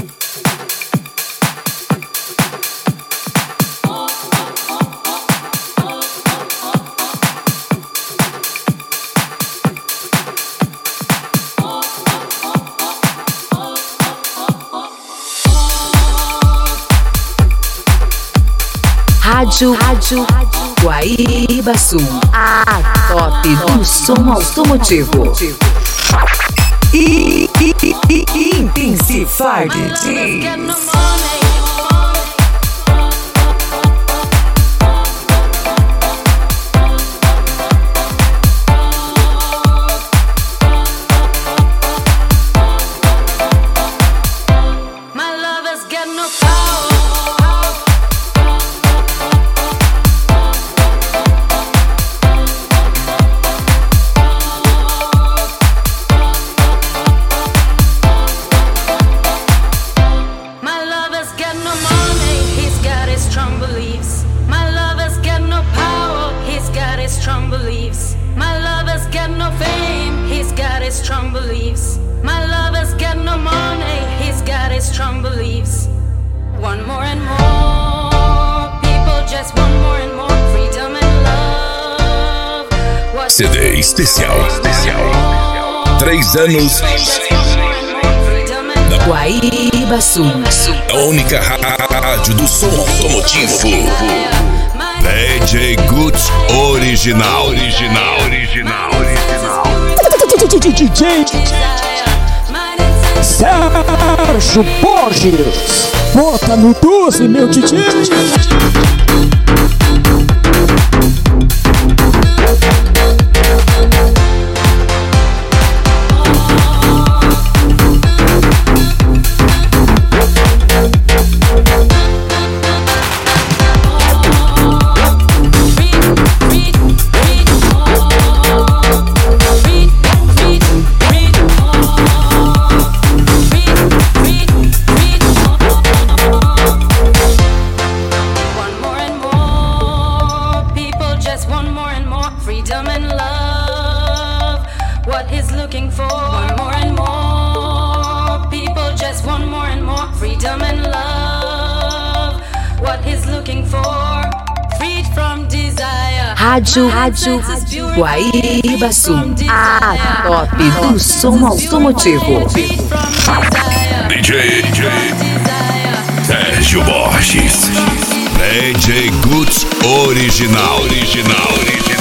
Rádio Guaíba Sul, a top do som automotivo. Intensify DJs. Strong beliefs. My lover's got no money, he's got his strong beliefs. One more and more, people just want more and more freedom and love. CD especial. 3 anos da Guaíba Sul. A única rádio do som automotivo. DJ Goods original. DJ Sérgio Borges, bota no 12, meu DJ. Freedom and love, what he's looking for. One more and more, people just want more and more freedom and love, what he's looking for. Freed from desire. Rádio Guaíba Sul, a top do som automotivo. DJ Sérgio Borges, DJ Goods original.